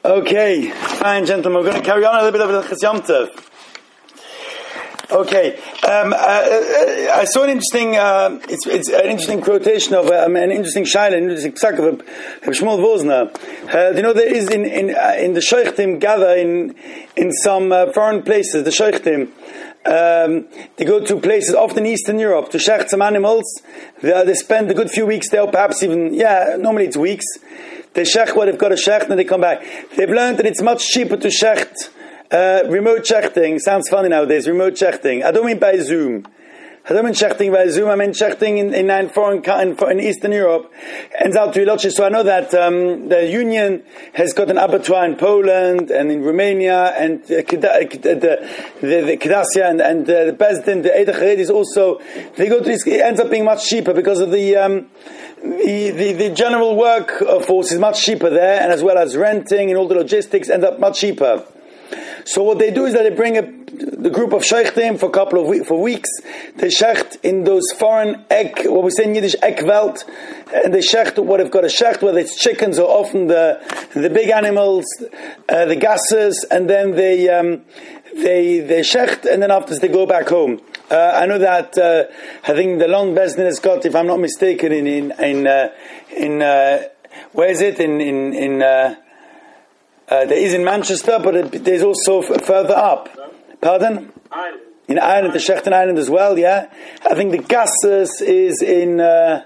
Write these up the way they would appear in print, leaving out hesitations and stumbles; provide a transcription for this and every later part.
Okay, fine, gentlemen. We're going to carry on a little bit of the Chas Yom Tov. Okay, I saw an interesting. It's an interesting quotation of an interesting shaila, an interesting psak of Shmuel Vosner. You know, there is in the sheikhtim gather in some foreign places. The sheikhtim they go to places, often Eastern Europe, to shecht some animals. They spend a good few weeks there, perhaps even normally it's weeks. They shecht what they've got to shecht, and they come back. They've learned that it's much cheaper to shecht. Remote shechting sounds funny nowadays. Remote shechting. I don't mean by Zoom. I don't mean shechting by Zoom. I mean shechting in foreign in Eastern Europe. Ends out to Ilochi. So I know that the union has got an abattoir in Poland and in Romania, and the Kedasia and the Bezdin, the Eidach Hared is also. They go to this. It ends up being much cheaper because of the general work force is much cheaper there, and as well as renting and all the logistics end up much cheaper. So what they do is that they bring the group of sheikhtim for a couple of for weeks. They shecht in those foreign what we say in Yiddish ekveld, and they shecht what they've got to shecht, whether it's chickens or often the big animals, the gases, and then they shecht, and then after they go back home. I know that I think the London Bezdin has got, if I'm not mistaken, in where is it in there is in Manchester, but there's also further up. Pardon? Ireland. In Ireland, the Shechten Island as well, yeah. I think the Gasses is in the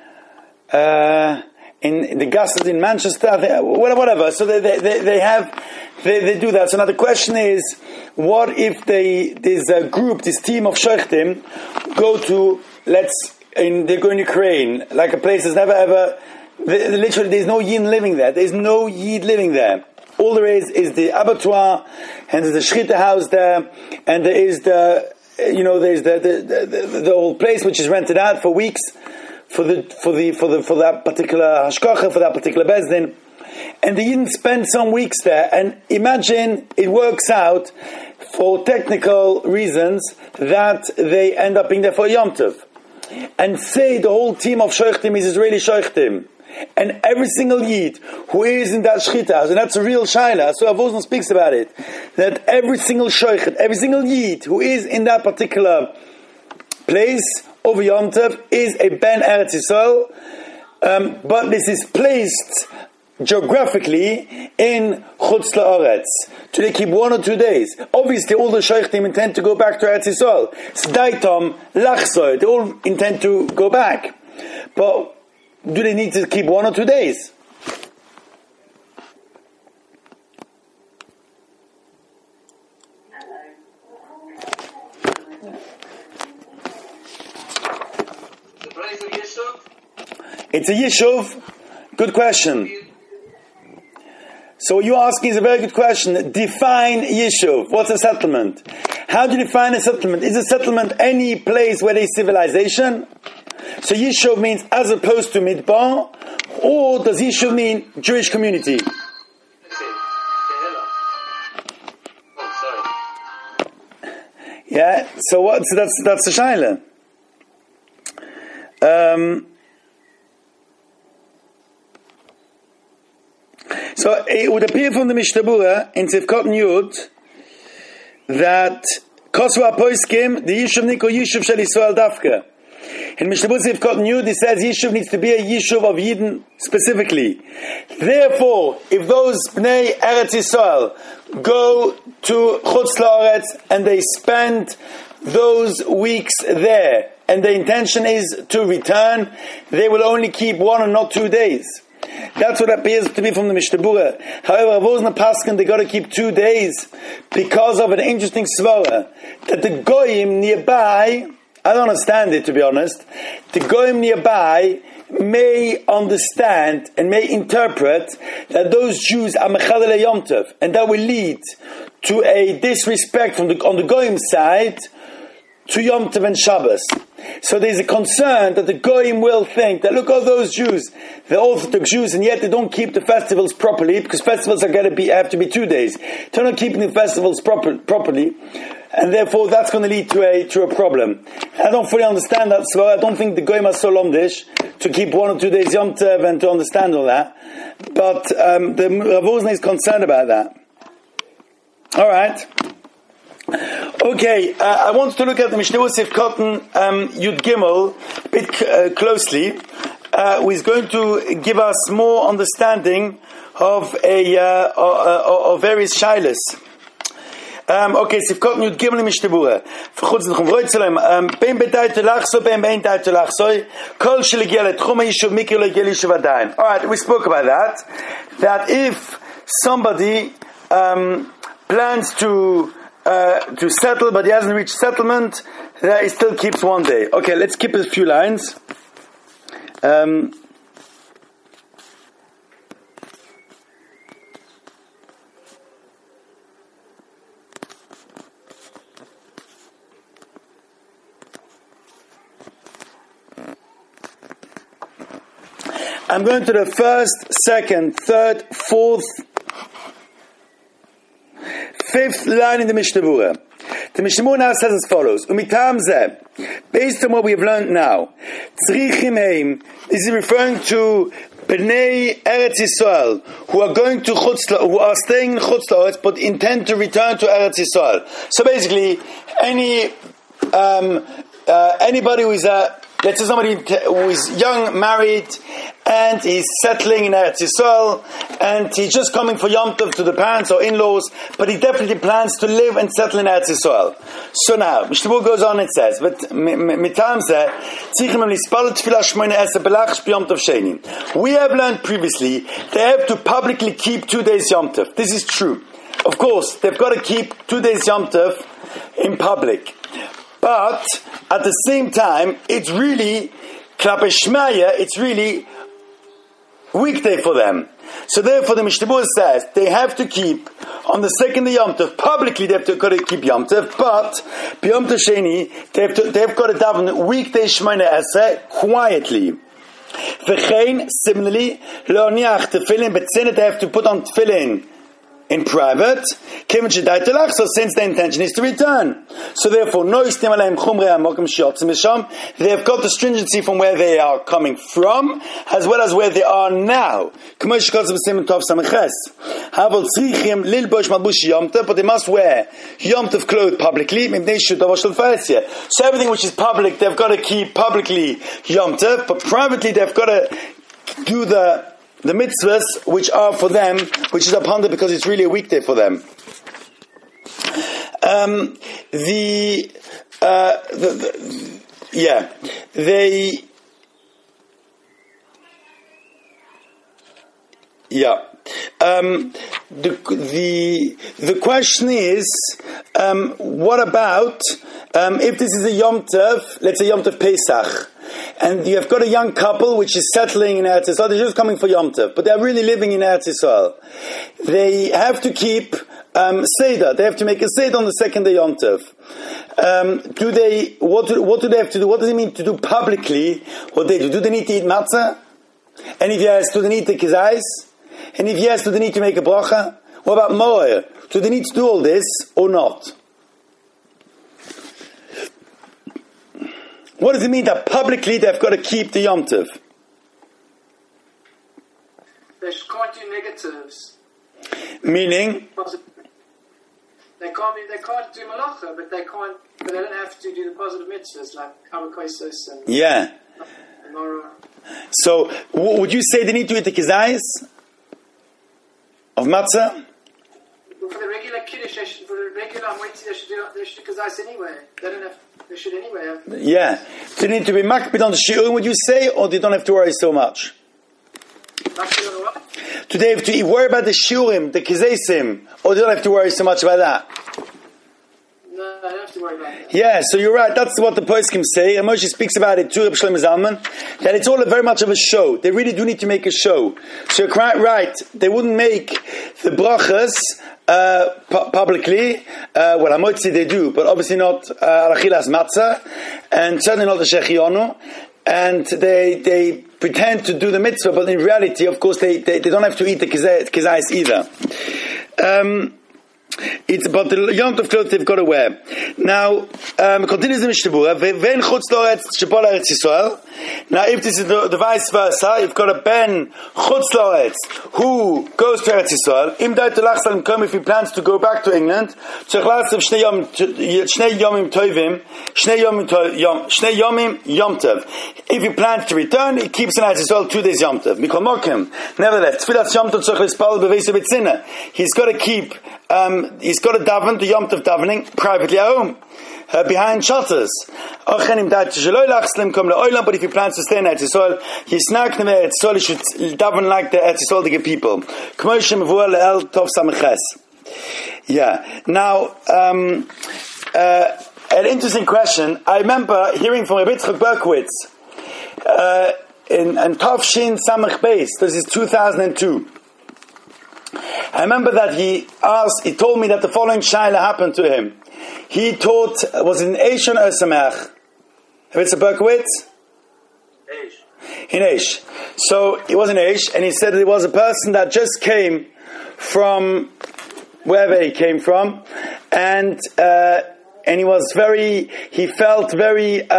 Gasses in Manchester, I think, whatever. So they do that. So now the question is, what if there's a group, this team of Shechtim, go to, they go in Ukraine, like a place that's never ever, literally there's no Yid living there. There's no Yid living there. All there is the abattoir, and there's the shchita house there, and there is there's the old place which is rented out for weeks for that particular hashkacha, for that particular bezdin, and the Yidden spend some weeks there. And imagine it works out for technical reasons that they end up being there for Yom Tov, and say the whole team of sheikhtim is Israeli sheikhtim. And every single Yid who is in that shchita house, and that's a real shaila, so Avosna speaks about it, that every single sheikhet, every single Yid who is in that particular place over Yom Tov is a Ben Eretz Yisrael, but this is placed geographically in Chutz La'aretz. Do they keep 1 or 2 days? Obviously, all the sheikhtim intend to go back to Eretz Yisrael. S'daitom, Lachsoy, they all intend to go back. But do they need to keep 1 or 2 days? The place of Yishuv? It's a Yishuv. Good question. So what you're asking is a very good question. Define Yishuv. What's a settlement? How do you define a settlement? Is a settlement any place where there is civilization? So Yishuv means as opposed to Midbar, or does Yishuv mean Jewish community? Yeah. So what? So that's the shaila. So it would appear from the Mishnah Berurah in Tzivkot Yud that Kosva Poiskim the Yishuv Niko Yishuv Shel Yisrael Dafka. In Mishnah Berurah Tzivkot Yud, it says Yishuv needs to be a Yishuv of Yidden specifically. Therefore, if those Bnei Eretz Yisrael go to Chutz La'aretz and they spend those weeks there, and the intention is to return, they will only keep 1 and not 2 days. That's what appears to be from the Mishnah Berurah. However, Avosna Paskin, they got to keep 2 days because of an interesting svara that the goyim nearby, I don't understand it, to be honest. The goyim nearby may understand and may interpret that those Jews are mechalel Yom Tov, and that will lead to a disrespect on the goyim side to Yom Tov and Shabbos. So there's a concern that the goyim will think that look, all those Jews, they're Orthodox Jews, and yet they don't keep the festivals properly, because festivals are going to have to be 2 days. They're not keeping the festivals properly. And therefore that's going to lead to a problem. I don't fully understand that, so I don't think the goyim are so lomdish to keep 1 or 2 days Yom Tov and to understand all that. But the Rav Wozner is concerned about that. All right. Okay, I want to look at the Mishnah Sif Cotton Yud Gimel a bit closely. Who is going to give us more understanding of various shilas. Okay, Sif Cotton Yud Gimel Mishnah Berurah. V'chutz l'chum roitzelem bein b'day telachso bein bein day telachso kol sheligia letchum ha'yishuv mikir legia l'yishuv adayin. All right, we spoke about that. That if somebody plans to settle, but he hasn't reached settlement, that he still keeps 1 day. Okay, let's keep a few lines. I'm going to the first, second, third, fourth, fifth line in the Mishnah Berurah. The Mishnah Berurah now says as follows: Umitam zeh, based on what we have learned now, tzrichim heim. This is referring to Bnei Eretz Yisrael who are going to who are staying in Chutz La'aretz but intend to return to Eretz Yisrael. So basically, anybody who is let's say somebody who is young, married, and he's settling in Eretz Yisrael, and he's just coming for Yom Tov to the parents or in-laws, but he definitely plans to live and settle in Eretz Yisrael. So now, Mishnah Berurah goes on and says, "But mitam zeh, tzrichim lispal tefillah shmoina eseh belachsh b'Yom Tov sheni." We have learned previously they have to publicly keep 2 days Yom Tov. This is true. Of course, they've got to keep 2 days Yom Tov in public. But at the same time, it's really Klape Shmaya, it's really weekday for them. So therefore the Mishnah Berurah says they have to keep on the second day Yom Tov, publicly they've got to keep Yom Tov, but Yom Tov Sheni, they've got to daven weekday Shemona Esrei quietly. V'chein, similarly, lo niach tefillin, but they have to put on tefillin in private, since the intention is to return. So therefore, they've got the stringency from where they are coming from, as well as where they are now. But they must wear Yom Tov clothes publicly. So everything which is public, they've got to keep publicly Yom Tov, but privately they've got to do the mitzvahs which are for them, which is upon them because it's really a weekday for them. The question is, what about if this is a Yom Tov, let's say Yom Tov Pesach, and you have got a young couple which is settling in Eretz Yisrael, they're just coming for Yom Tov, but they're really living in Eretz Yisrael. They have to keep Seder. They have to make a Seder on the second day Yom Tov. What do they have to do? What does it mean to do publicly what they do? Do they need to eat matzah? And if yes, do they need to take kizayis? And if yes, do they need to make a bracha? What about moer? Do they need to do all this or not? What does it mean that publicly they've got to keep the Yom Tov? They can't do negatives. Meaning? They can't do malacha, but they don't have to do the positive mitzvahs like harakosos and Gemara. So, would you say they need to eat the kizayis of matzah? For the regular kiddush, for the regular moitzi, they should do kizayis anyway. They should anyway have. Yeah. Do they need to be makbid on the shiurim, would you say, or they don't have to worry so much? Makbid on what? Do they have to worry about the shiurim, the kizaysim, or they don't have to worry so much about that? No, I don't have to worry about that. Yeah, so you're right. That's what the poskim say. And Moshe speaks about it too, Reb Shlomo Zalman, that it's all very much of a show. They really do need to make a show. So you're quite right. They wouldn't make the brachas publicly. Well, Hamotzi they do, but obviously not Achilas Matzah, and certainly not the Shechionu. And they pretend to do the mitzvah, but in reality, of course, they don't have to eat the kizayis either. It's about the Yom Tov clothes they've got to wear. Now, continues the Mishnah Berurah. Ve'en chutz loretz shebol Eretz Yisrael. Now, if this is the vice versa, you've got a ben chutz loretz who goes to Eretz Yisrael. Im dait lach salim come if he plans to go back to England. Tzarich la'asav shnei yomim tovim, shnei yomim yom tov. If he plans to return, he keeps in Eretz Yisrael 2 days yom tov. Mikol mokim. Nevertheless, tfilas yom tov tzarich lispal b'veisa b'tzinah. He's got to keep. He's got to daven the Yom Tov davening privately at home, behind shutters. But if he plans to stay in Eretz Yisrael, he should daven like the Eretz Yisrael people. Yeah. Now, an interesting question. I remember hearing from Rabbi Yitzchak Berkowitz in Tavshin Samach Beis. This is 2002. I remember that he told me that the following shaila happened to him. He taught, was it in Eish or Sameach? It's a Berkowitz? Eish. In Eish. So, it was in Eish, and he said it was a person that just came from wherever he came from, and he felt very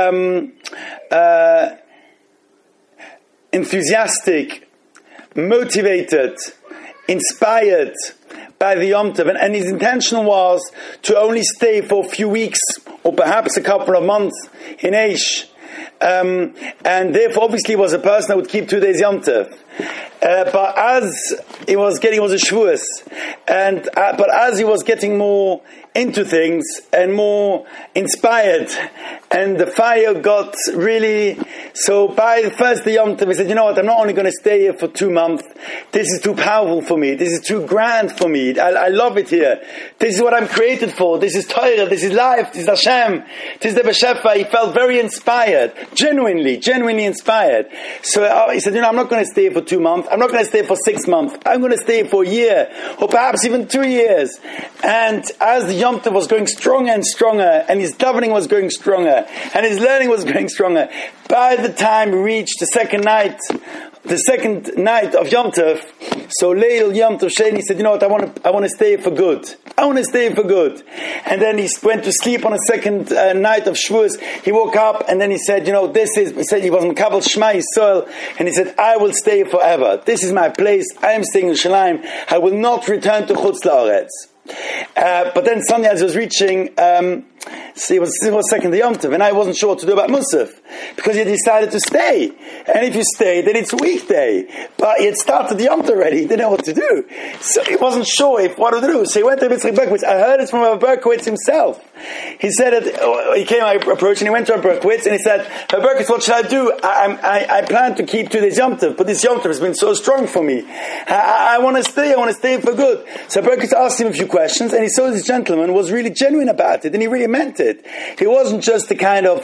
enthusiastic, motivated, inspired by the Yom Tov, and his intention was to only stay for a few weeks or perhaps a couple of months in Eish, and therefore obviously was a person that would keep 2 days Yom Tov. But as he was getting, it was a shvuas, but as he was getting more into things and more inspired, and the fire got really, so by the first day Yom Tov, he said, you know what, I'm not only going to stay here for 2 months, this is too powerful for me, this is too grand for me, I love it here, this is what I'm created for, this is Torah, this is life, this is Hashem, this is the Beshefa. He felt very inspired, genuinely inspired. So he said, you know, I'm not going to stay here for 2 months, I'm not going to stay for 6 months, I'm going to stay for a year, or perhaps even 2 years. And as the Yom Tov was going stronger and stronger, and his davening was going stronger, and his learning was going stronger, by the time he reached the second night of Yom Tov, so Leil Yom Tov Sheni, he said, you know what, I want to stay for good. I want to stay for good. And then he went to sleep on a second night of Shavuos. He woke up and then he said, you know, he said he was Mekabel Shema Yisrael, and he said, I will stay forever. This is my place. I am staying in Yerushalayim. I will not return to Chutz La'aretz. But then suddenly as he was reaching, it was second Yom Tov, and I wasn't sure what to do about Musaf, because he had decided to stay. And if you stay, then it's a weekday. But he had started the Yom Tov already, he didn't know what to do. So he wasn't sure what to do. So he went to Rabbi Yitzchak Berkowitz. I heard it from Rabbi Berkowitz himself. He said he came, I approached, and he went to Rabbi Berkowitz, and he said, Rabbi Berkowitz, what should I do? I plan to keep 2 days Yom Tov, but this Yom Tov has been so strong for me. I want to stay for good. So Rabbi Berkowitz asked him a few questions, and he saw this gentleman was really genuine about it, and he really meant it. He wasn't just the kind of,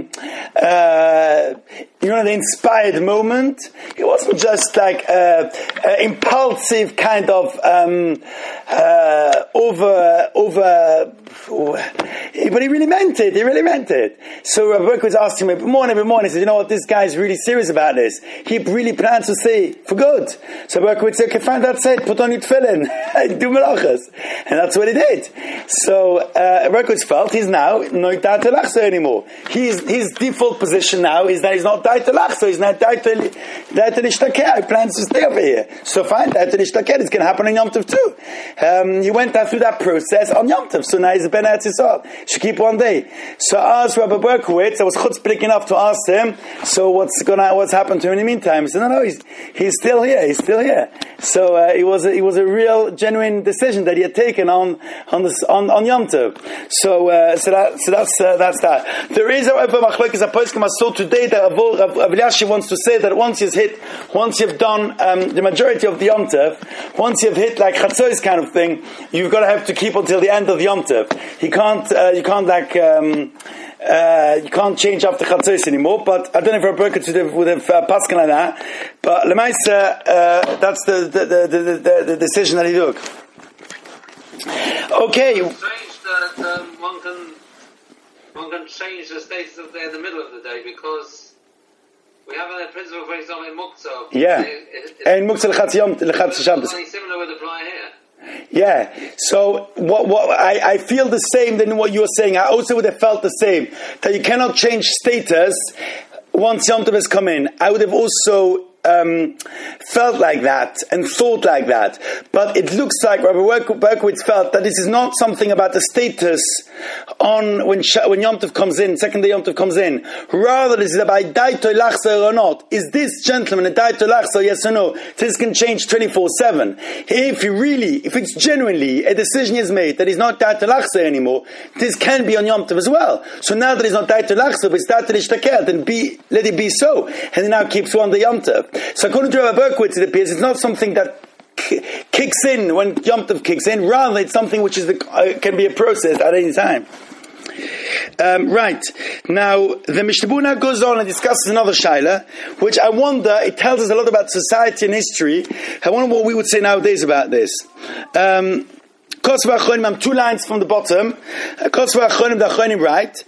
the inspired moment. It wasn't just like impulsive kind of but he really meant it. So Rabbi Berkowitz asked him every morning, he said, you know what, this guy's really serious about this. He really plans to stay for good. So Rabbi Berkowitz said, okay, fine, that's it, put on your tefillin, do melachas. And that's what he did. So Rabbi Berkowitz felt he's now not dai to lachso anymore. His default position now is that he's not dai to lachso, he's not dai to lishtakeh. He plans to stay over here. So fine, dai to lishtakeh, it's going to happen on Yom Tov too. He went through that process on Yom Tov, so now he's a ben Eretz Yisrael. Should keep 1 day. So I asked Rabbi Berkowitz, I was chutzpahdik enough to ask him, so what's happened to him in the meantime? He said, no, he's still here. So it was a real, genuine decision that he had taken on Yom Tov. So that's that. There is, however, machlokes aposkim asol today that Rav Elyashiv wants to say that once you've done the majority of the Yom Tov, once you've hit like Chatzos kind of thing, you've got to have to keep until the end of the Yom Tov. You can't change after Chatzos anymore. But I don't know if Rabbi Berkowitz would have passed like that. But Lemaisa, that's the decision that he took. Okay. It's strange that one can change the status of the day in the middle of the day, because we have a principle, for example, in Muktzah. Yeah. In Muktzah Lechatz Shabbos. Something similar would apply here. Yeah. So I feel the same than what you're saying. I also would have felt the same, that you cannot change status once Yom Tov has come in. I would have also felt like that and thought like that. But it looks like Rabbi Berkowitz felt that this is not something about the status on when Yom Tov comes in, second day Yom Tov comes in. Rather, this is about daitoi lachzor or not. Is this gentleman a daitoi lachzor, yes or no? This can change 24/7. If it's genuinely a decision is made that he's not daitoi lachzor anymore, this can be on Yom Tov as well. So now that he's not daitoi lachzor, but it's daitoi lishtakel, then let it be so. And he now keeps on the Yom Tov. So according to Rabbi Berkowitz, it appears it's not something that kicks in when Yom Tov kicks in. Rather, it's something which is can be a process at any time. Right. Now, the Mishnah Berurah now goes on and discusses another shaila, which I wonder, it tells us a lot about society and history. I wonder what we would say nowadays about this. I'm 2 lines from the bottom. The Achronim write,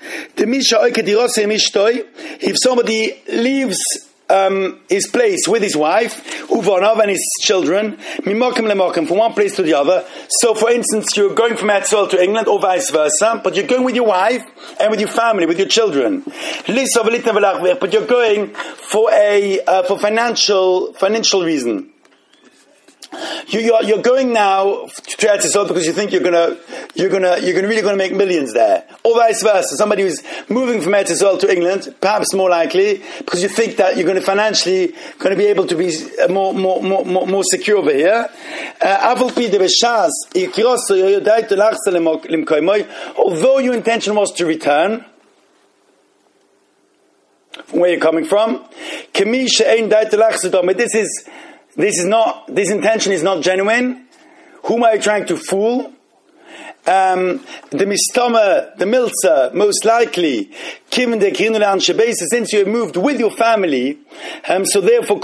if somebody leaves his place with his wife, Uvanav and his children, Mimokim lemokim, from one place to the other. So, for instance, you're going from Etzol to England, or vice versa, but you're going with your wife and with your family, with your children. But you're going for for financial reason. You're going now to Eretz Yisrael because you think you're really gonna make millions there, or vice versa. Somebody who's moving from Eretz Yisrael to England, perhaps more likely, because you think that you're going to financially be able to be more secure over here. Although your intention was to return from where you're coming from, this intention is not genuine. Whom are you trying to fool? The mistama, the milza, most likely, since you have moved with your family, so therefore,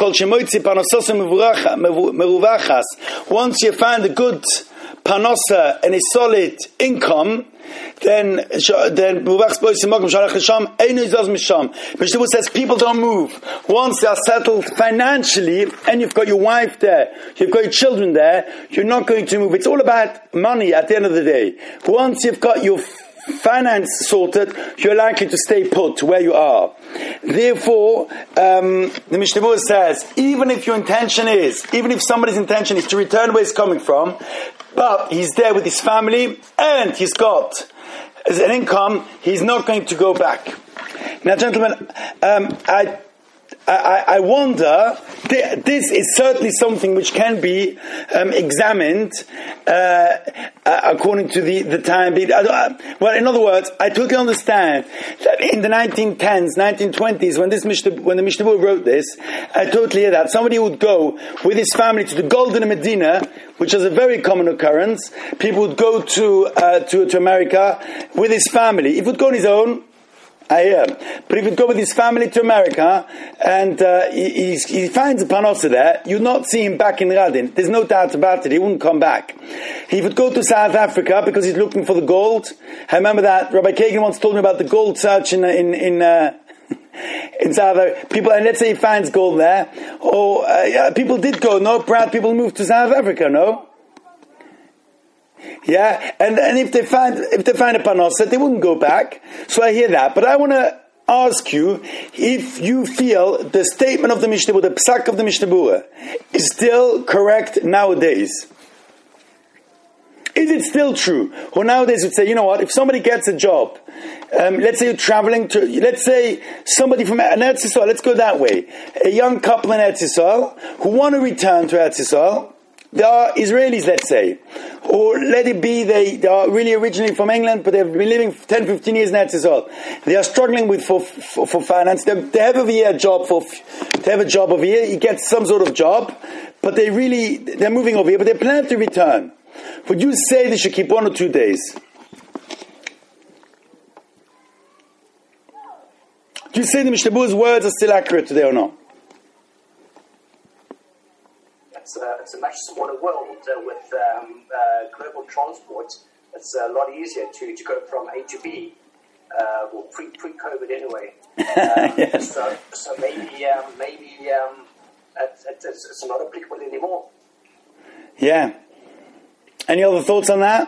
once you find a good panosa and a solid income, then Mishnah says people don't move. Once they are settled financially, and you've got your wife there, you've got your children there, you're not going to move. It's all about money at the end of the day. Once you've got your finance sorted, you're likely to stay put where you are. Therefore, the Mishnah Berurah says, even if somebody's intention is to return where he's coming from, but he's there with his family and he's got an income, he's not going to go back. Now, gentlemen, I wonder, this is certainly something which can be examined according to the time. Well, in other words, I totally understand that in the 1910s, 1920s, when the Mishnah Berurah wrote this, I totally hear that. Somebody would go with his family to the Golden Medina, which is a very common occurrence. People would go to America with his family. He would go on his own, I hear. But if he'd go with his family to America and he finds a panosa there, you'd not see him back in Radin. There's no doubt about it. He wouldn't come back. He would go to South Africa because he's looking for the gold. I remember that Rabbi Kagan once told me about the gold search in South Africa. People, and let's say he finds gold there, or people did go. No, proud people moved to South Africa. No. Yeah, and if they find a panosa, they wouldn't go back. So I hear that, but I want to ask you if you feel the statement of the Mishnah Berurah, the psak of the Mishnah Berurah, is still correct nowadays. Is it still true? Or nowadays would say, you know what, if somebody gets a job, let's say you're traveling to, let's say somebody from Eretz Yisrael, let's go that way, a young couple in Eretz Yisrael who want to return to Eretz Yisrael. They are Israelis, let's say. Or let it be they are really originally from England, but they've been living 10, 15 years in Eretz Yisrael. They are struggling for finance. They have over here a job over here. You get some sort of job, but they're moving over here, but they plan to return. Would you say they should keep 1 or 2 days? Do you say the Mishnah Berurah's words are still accurate today or not? It's a much smaller world with global transport. It's a lot easier to go from A to B, well, pre-COVID anyway. Yes. So maybe it's not applicable anymore. Yeah. Any other thoughts on that?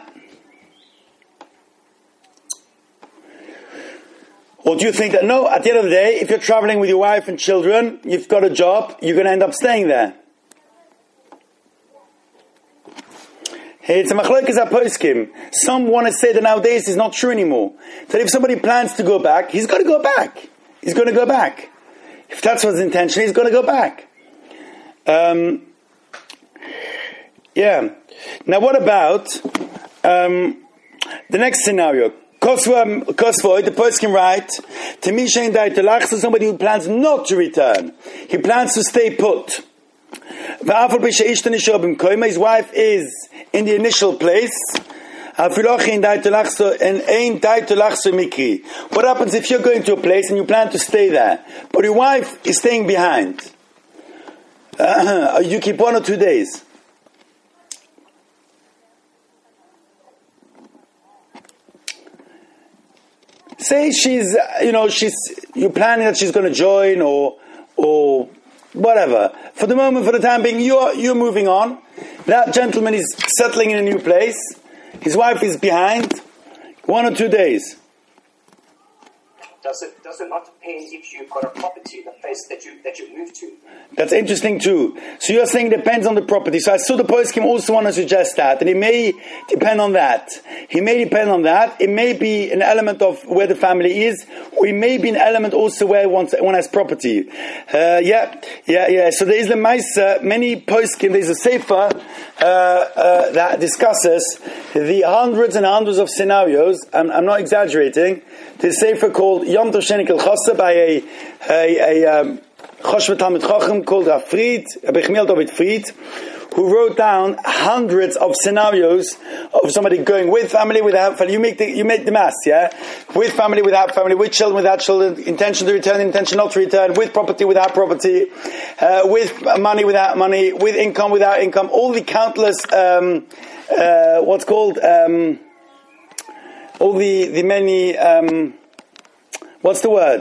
Or do you think that, no, at the end of the day, if you're traveling with your wife and children, you've got a job, you're going to end up staying there? Hey, it's a machlokes haposkim. Some want to say that nowadays it's not true anymore. That if somebody plans to go back, he's got to go back. He's going to go back. If that's what his intention, he's going to go back. Yeah. Now what about the next scenario? Kosvoy, the poskim write, to Mishain Daitelach, so somebody who plans not to return. He plans to stay put. His wife is in the initial place. What happens if you're going to a place and you plan to stay there, but your wife is staying behind? You keep 1 or 2 days. Say you're planning that she's going to join or whatever. For the moment, for the time being, you're moving on. That gentleman is settling in a new place. His wife is behind. 1 or 2 days. Does it not depend if you've got a property in the place that you moved to? That's interesting too. So you're saying it depends on the property. So I saw the poskim also want to suggest that, and it may depend on that. It may depend on that. It may be an element of where the family is, or it may be an element also where one has property. Yeah. So there is the Maisa, many poskim. There's a sefer that discusses the hundreds and hundreds of scenarios. I'm not exaggerating. There's a sefer called Yom Tov Shenik El Chassa by a Choshvet Talmid Chacham called Rabbi Chmiel David Fried, who wrote down hundreds of scenarios of somebody going with family, without family. You make the math, yeah? With family, without family, with children, without children, intention to return, intention not to return, with property, without property, with money, without money, with income, without income, all the countless, all the many, what's the word?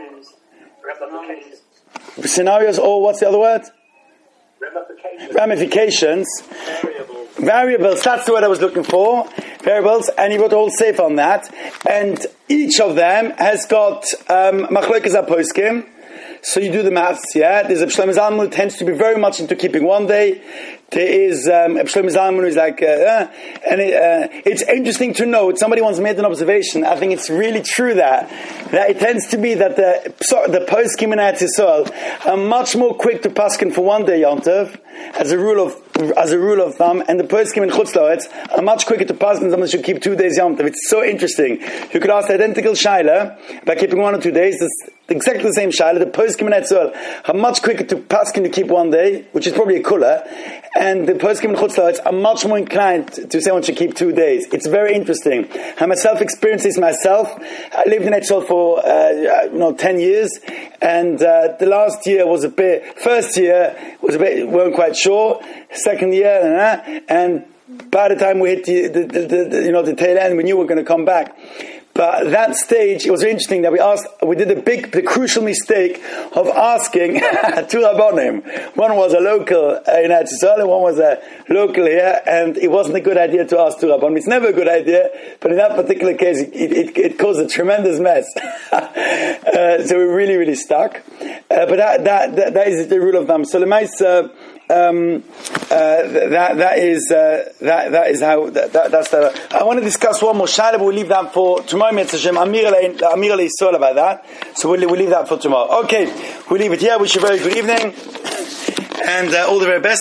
Scenarios, or what's the other word? Ramifications. Variables, that's the word I was looking for. Variables, and he wrote a whole sefer on that. And each of them has got machlokes haposkim. So you do the maths, yeah? There's a Shlomo Zalman who tends to be very much into keeping 1 day. There is Shlomo Zalman who's like, it's interesting to note, somebody once made an observation, I think it's really true that it tends to be that the poskim in Eretz Yisrael are much more quick to paskin for 1 day Yom Tov, as a rule of thumb, and the poskim in Chutz La'aretz are much quicker to paskin someone should keep 2 days Yom Tov. It's so interesting. You could ask the identical shaila by keeping 1 or 2 days. It's exactly the same shaila. The poskim in Eretz Yisrael are much quicker to paskin to keep 1 day, which is probably a kula, and the poskim in Chutz La'aretz are much more inclined to say one should keep 2 days. It's very interesting. I myself experienced this myself. I lived in Eretz Yisrael for 10 years, and the last year was first year was weren't quite sure. Second year, and by the time we hit the tail end, we knew we were going to come back. But at that stage, it was interesting that we did the crucial mistake of asking two Rabbonim. One was a local in Eretz Yisrael, and one was a local here, and it wasn't a good idea to ask two Rabbonim. It's never a good idea, but in that particular case, it caused a tremendous mess. So we really, really stuck. But that is the rule of thumb. So that is how that's the. I want to discuss one more shaila, but we'll leave that for tomorrow. Mitzvah Amir Ali Yisrael about that, so we'll leave that for tomorrow. Okay, we'll leave it here. Wish you a very good evening and all the very best.